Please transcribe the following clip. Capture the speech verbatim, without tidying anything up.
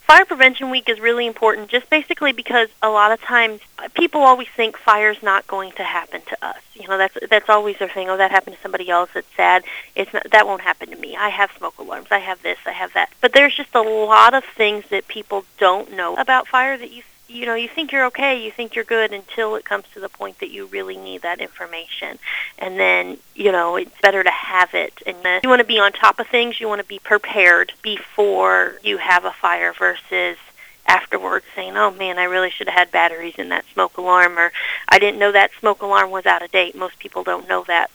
Fire Prevention Week is really important just basically because a lot of times people always think fire's not going to happen to us. You know, that's that's always their thing. Oh, that happened to somebody else. It's sad. It's not, that won't happen to me. I have smoke alarms. I have this. I have that. But there's just a lot of things that people don't know about fire that you you know, you think you're okay, you think you're good until it comes to the point that you really need that information. And then, you know, it's better to have it. And then you want to be on top of things. You want to be prepared before you have a fire versus afterwards saying, oh, man, I really should have had batteries in that smoke alarm, or I didn't know that smoke alarm was out of date. Most people don't know that